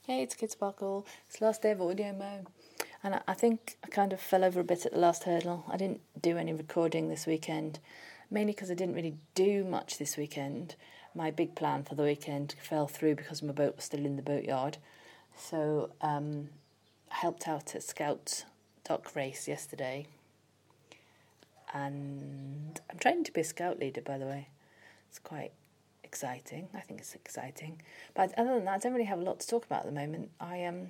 Hey, it's Kid Sparkle. It's the last day of Audio Mo. And I think I kind of fell over a bit at the last hurdle. I didn't do any recording this weekend, mainly because I didn't really do much this weekend. My big plan for the weekend fell through because my boat was still in the boatyard. So I helped out at Scout Dock Race yesterday. And I'm training to be a Scout leader, by the way. It's quite exciting. I think it's exciting. But other than that, I don't really have a lot to talk about at the moment. I'm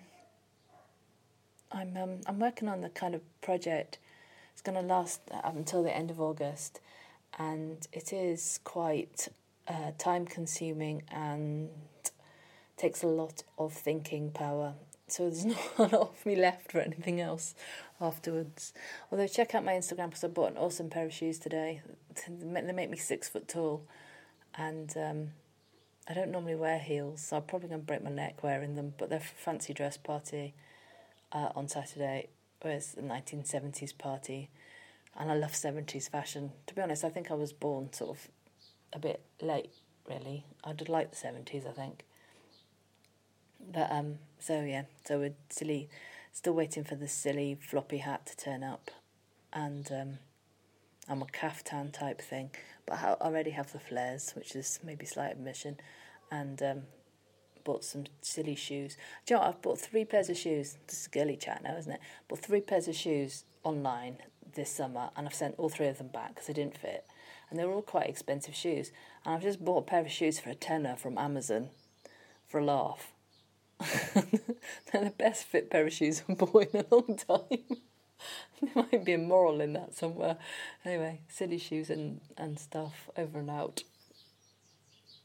working on the kind of project. It's going to last up until the end of August, and it is quite time consuming and takes a lot of thinking power. So there's not a lot of me left for anything else afterwards. Although check out my Instagram because I bought an awesome pair of shoes today. They make me 6 foot tall. And I don't normally wear heels, so I'm probably going to break my neck wearing them, but they're for a fancy dress party on Saturday, where it's a 1970s party, and I love 70s fashion. To be honest, I think I was born sort of a bit late, really. I did like the 70s, I think. But, so we're still waiting for the silly floppy hat to turn up, and I'm a caftan type thing, but I already have the flares, which is maybe slight admission, and bought some silly shoes. Do you know what? I've bought 3 pairs of shoes. This is girly chat now, isn't it? Bought 3 pairs of shoes online this summer, and I've sent all 3 of them back because they didn't fit, and they were all quite expensive shoes. And I've just bought a pair of shoes for £10 from Amazon for a laugh. They're the best fit pair of shoes I've bought in a long time. There might be a moral in that somewhere. Anyway, silly shoes and stuff, over and out.